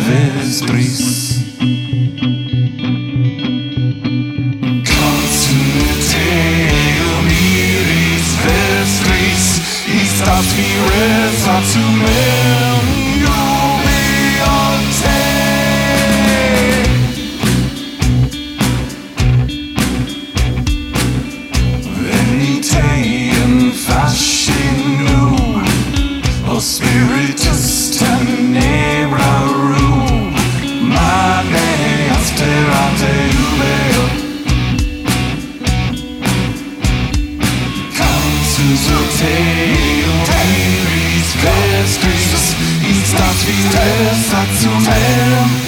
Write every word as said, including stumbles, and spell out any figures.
vestris. Continuiteum iris vestris, istas viresa tu mem jubilante. Venite in fascinum, o spiritus tenebrarum, magna asterate ubeo. Cantus Teum iris vestris, istas viresa tu mem